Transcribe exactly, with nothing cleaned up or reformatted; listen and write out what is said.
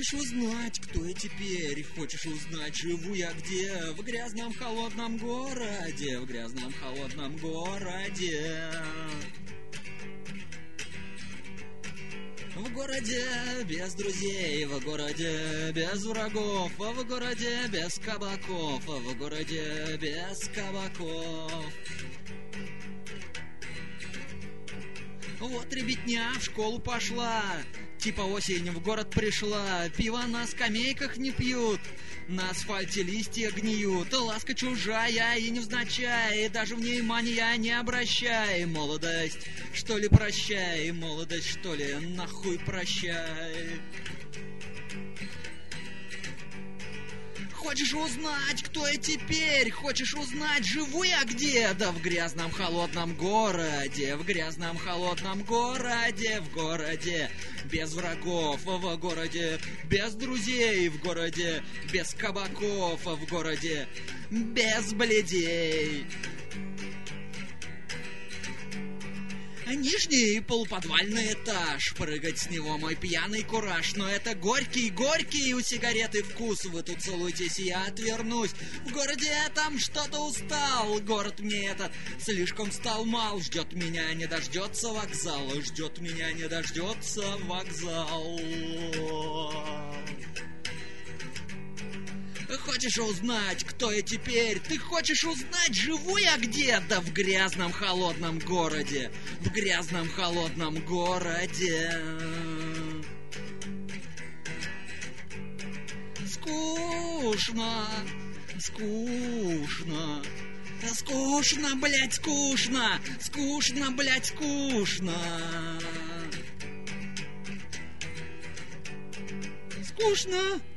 Хочешь узнать, кто я теперь? Хочешь узнать, живу я где? В грязном холодном городе, в грязном холодном городе. В городе без друзей, в городе без врагов, в городе без кабаков, в городе без кабаков. Вот ребятня в школу пошла, типа осень в город пришла, пиво на скамейках не пьют, на асфальте листья гниют, ласка чужая и невзначай, даже внимания не обращай, молодость, что ли, прощай, молодость, что ли, нахуй прощай. Хочешь узнать, кто я теперь? Хочешь узнать, живу я где? Да в грязном холодном городе, в грязном холодном городе, в городе без врагов, в городе без друзей, в городе без кабаков, в городе без бледей. Нижний полуподвальный этаж, прыгать с него мой пьяный кураж, но это горький, горький у сигареты вкус, вы тут целуйтесь, я отвернусь. В городе я там что-то устал, город мне этот слишком стал мал, ждет меня, не дождется вокзал, ждет меня, не дождется вокзал. Хочешь узнать, кто я теперь? Ты хочешь узнать, живу я где? Да в грязном холодном городе, в грязном холодном городе. Скучно, скучно, скучно, блядь, скучно, скучно, блядь, скучно. Скучно.